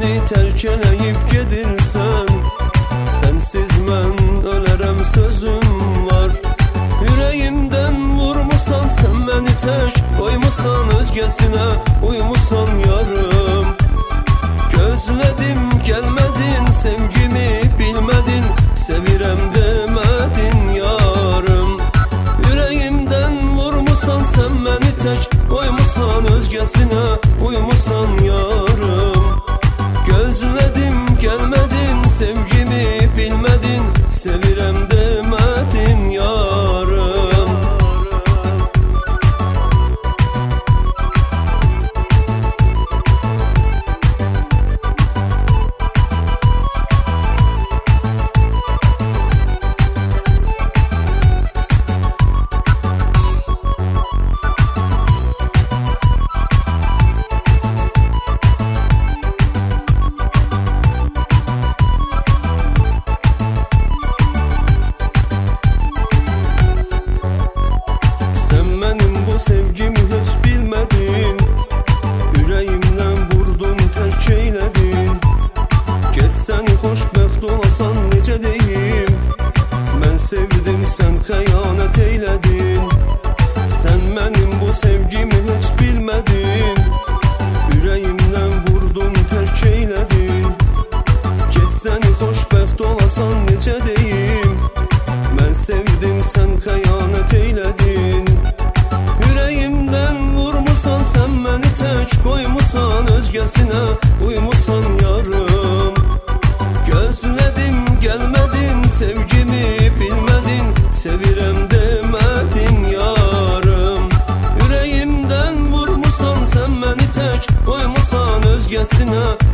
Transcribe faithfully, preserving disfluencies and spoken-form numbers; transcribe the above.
məni tərk eləyib gedirsən. Sənsiz mən ölərəm sözüm var. Ürəyimdən vurmusan sən məni tək, qoymusan özgəsinə, uymusan yarım. Gözlədim gəlmədin, sevgimi bilmədin, sevirəm demədin yarım. Ürəyimdən vurmusan sən məni tək, qoymusan özgəsinə, uymusan yarım. Gözlədim gəlmədin, sevgimi bilmədin, sevirəm demədin yarım. Sevgimi heç bilmədin, ürəyimdən vurdun, tərk eylədin. Getsəni xoşbəxt olasan necə deyim, mən sevdim, sən xəyanət eylədin. Sən mənim bu sevgimi heç bilmədin, ürəyimdən vurdun, tərk eylədin. Getsəni xoşbəxt olasan necə deyim, mən sevdim, sən xəyanət eylədin. Ürəyimdən vurmusan sən məni tək, qoymusan özgəsinə, uymusan yarım. Gözlədim gəlmədin, sevgimi bilmədin, sevirəm demədin yarım. Ürəyimdən vurmusan sən məni tək, qoymusan özgəsinə,